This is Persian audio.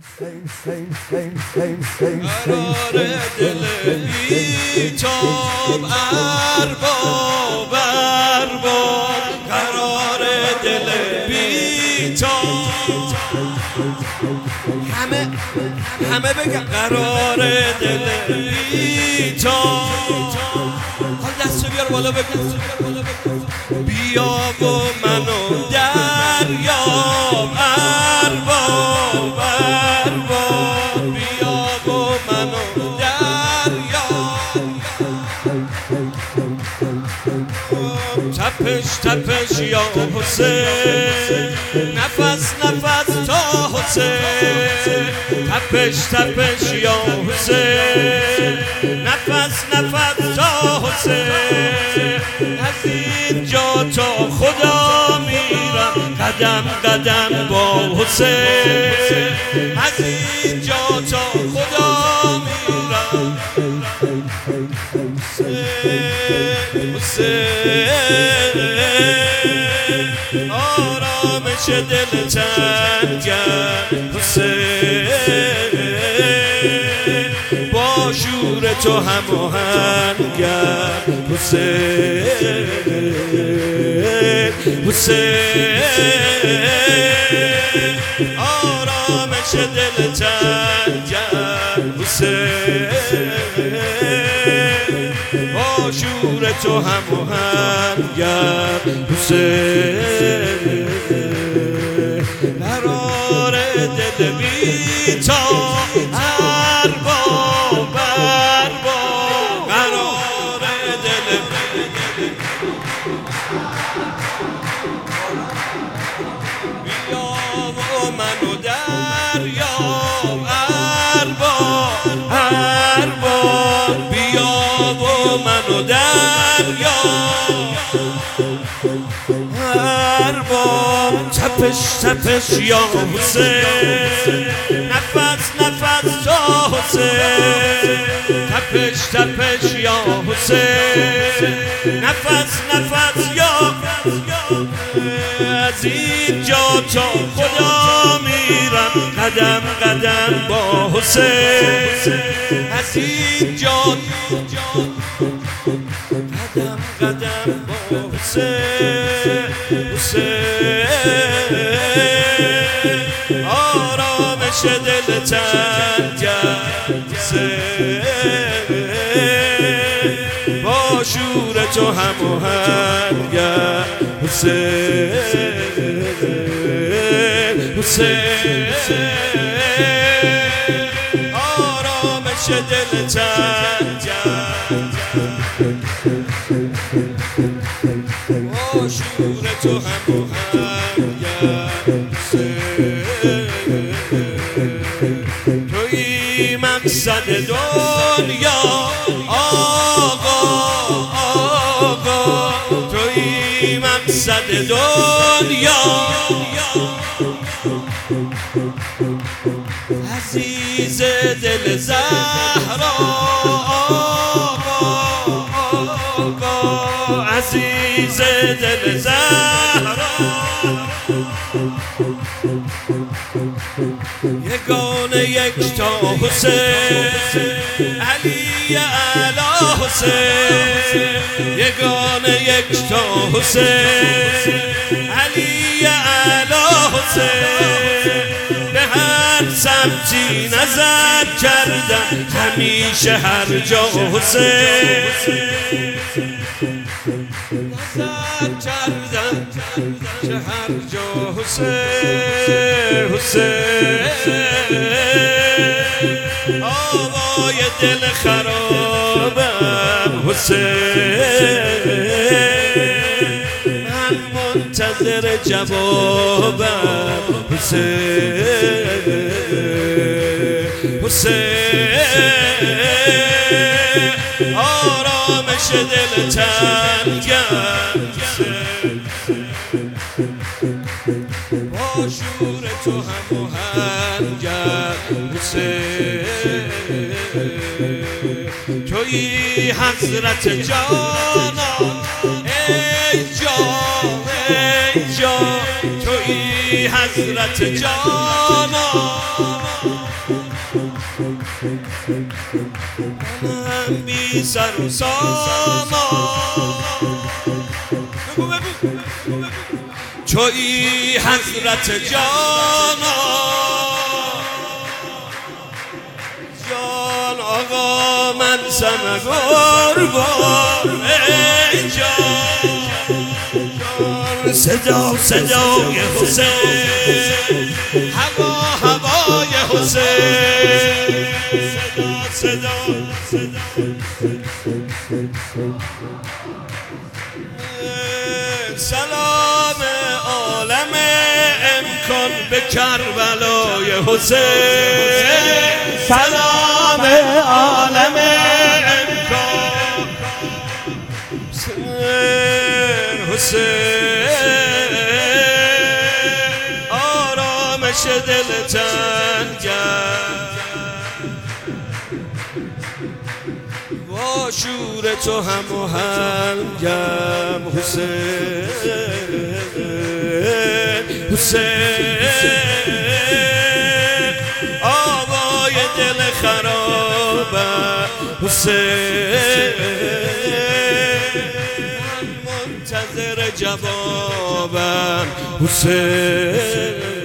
قرار دل بیتاب ارباب ارباب، قرار دل بیتاب، همه بگن قرار دل بیتاب. حال دستو بیار بالا بگو بیا و منو دریاب ارباب ارباب، بیا و منو دریاب. تپش تپش یا حسین، نفس نفس تا حسین، تپش تپش یا حسین، نفس نفس تا حسین. از اینجا تا خدا میرم قدم قدم با حسین، از اینجا تا خدا میرم حسین. آرامش دل تنگم حسین، با شور تو هماهنگم حسین حسین. آرامش دل تنگم حسین، با شور تو هماهنگم حسین. قرار دل بیتاب ارباب ارباب، قرار دل بیا و منو دریاب ارباب ارباب، بیا و منو دریاب ارباب. تپش تپش یا حسین، نفس نفس تا حسین، تپش تپش یا حسین، نفس نفس یا. از اینجا تا خدا میرم قدم قدم با حسین، از اینجا قدم قدم با حسین حسین. آرامش دل تنگم حسین، با شور تو هماهنگم حسین حسین. آرامش دل تنگم با شور تو هماهنگم حسین. تویی مقصد دنیا آقا آقا، تویی مقصد دنیا. عزیز دل زهرا آقا آقا، عزیز دل زهرا. یگانه یکتا حسین، علی اعلی حسین، یگانه یکتا حسین، علی اعلی حسین. به هر سمتی نظر کردم همیشه هر جا حسین، نظر کردم هر جا حسین حسین. آوای دل خرابم حسین، من منتظر جوابم حسین حسین. آرامش دل تنگم با شور تو هماهنگم حسین. تویی حضرت جانان ای جان ای جان، تویی حضرت جانان. سر و سامان چوی حضرت جانا جان آقا من سم قربان ای جان صدا صدای حسین هوا هوای حسین صدا سلام عالم امکان به کربلای حسین سلام عالم امکان حسین آرامش دل تنگم با شور تو هم و همگم حسین حسین آوای دل خرابم حسین من منتظر جوابم حسین